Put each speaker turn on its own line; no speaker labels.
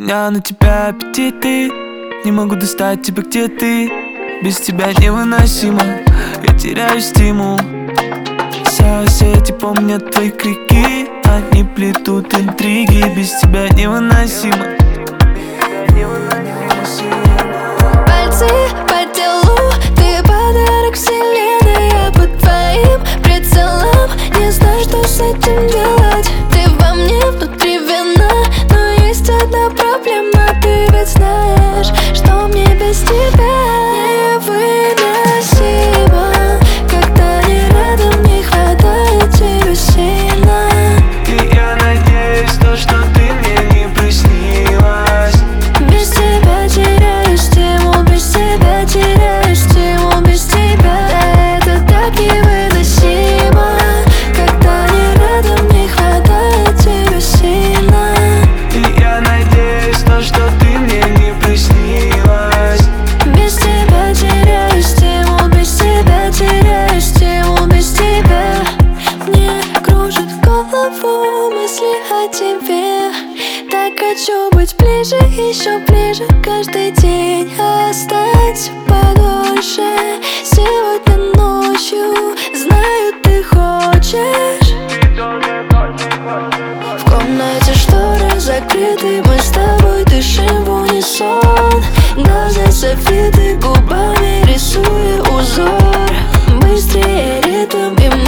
меня на тебя аппетиты. Не могу достать тебя, где ты. Без тебя невыносимо, я теряю стимул. Соседи помнят твои крики, они плетут интриги. Без тебя невыносимо.
Пальцы по телу, ты подарок вселенной. Я под твоим прицелом, не знаю, что с этим делать. Ты во мне внутри вина, но есть одна проблема. Ты ведь знаешь, что мне без тебя невыносимо. Когда не рядом, не хватает тебя сильно.
И я надеюсь, что ты мне не приснилась.
Без тебя теряю стимул, без тебя теряю стимул, без тебя. Да, это так невыносимо. Когда не рядом, не хватает тебя сильно.
И я надеюсь, что ты мне не приснилась.
Без тебя теряю стимул, без тебя теряю стимул, без тебя. Мне кружит голову мысли о тебе. Так хочу быть ближе, еще ближе каждый день. Остаться подольше сегодня ночью. Знаю, ты хочешь. В комнате шторы закрыты, мы с тобой дышим в унисон. Глаза софиты, губами рисуя узор. Быстрее ритм, и